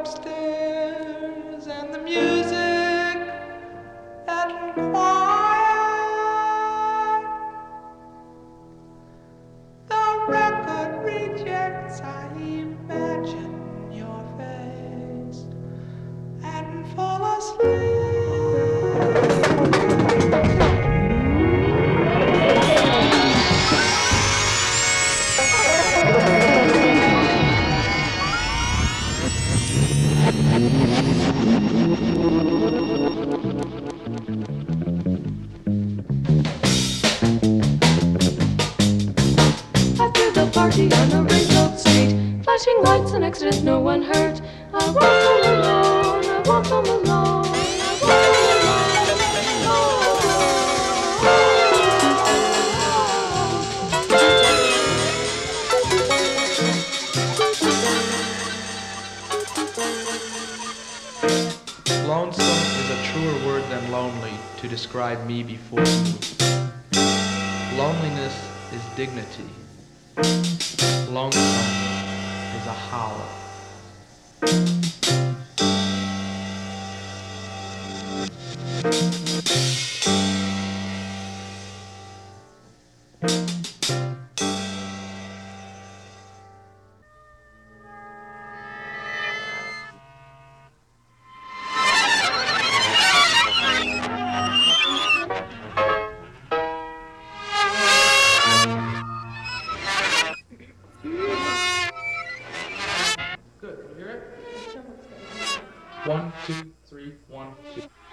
upstairs and the music and quiet. The record rejects, I imagine your face and fall asleep. After the party on the ring-road street, flashing lights and accidents, no one hurt. I walk home alone, I walk home alone, I walk Lonesome is a truer word than lonely to describe me before you. Loneliness is dignity. Lonesome is a howl. Good, can you hear it? 1, 2, 3, 1, 2.